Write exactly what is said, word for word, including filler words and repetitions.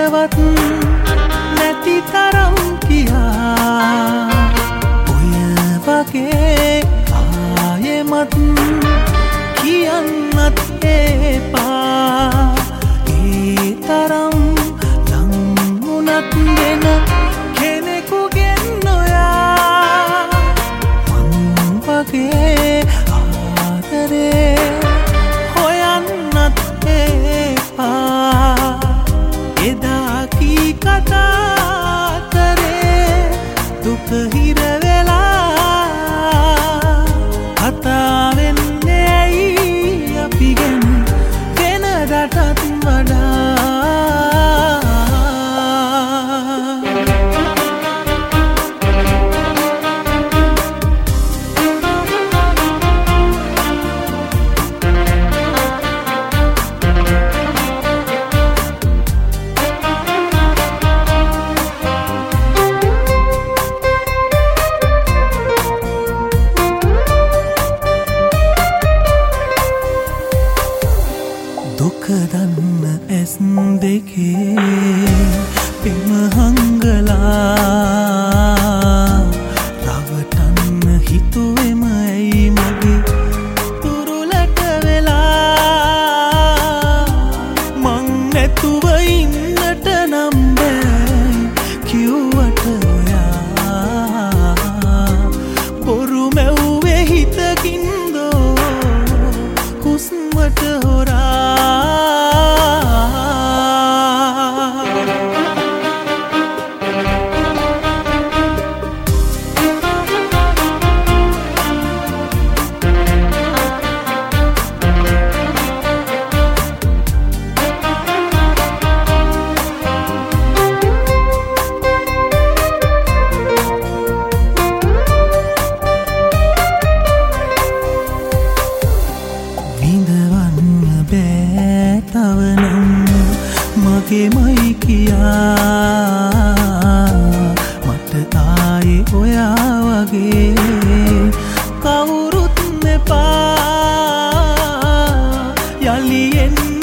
හිතවත් නැති තරම් කියා ඔය වගේ ආයෙමත් කියන්නත් එපා ඒ තරම් ලං වුණත් වෙන කෙනෙකුගෙන් නොයා මං වගේ ආදරේ හොයන්නත් එපා එදා කී කතා කරේ දුක හිර වෙලා කතා වෙන්නේ ඇයි අපි ගැන වෙනදටත් වඩා දුක දන්න ඇස් දෙකේ පෙම හංගලා රවටන්න හිතුවෙම ඇයි මගේ තුරුලට වෙලා මං නැතුව ඉන්නට නම් බෑ කිව්වට ඔයා බොරු මැව්වේ හිතකින්දෝ හුස්මට හොරා තවනම් මගේමයි කියා මට ආයේ ඔයා වගේ කවුරුත් එපා යලි එන්න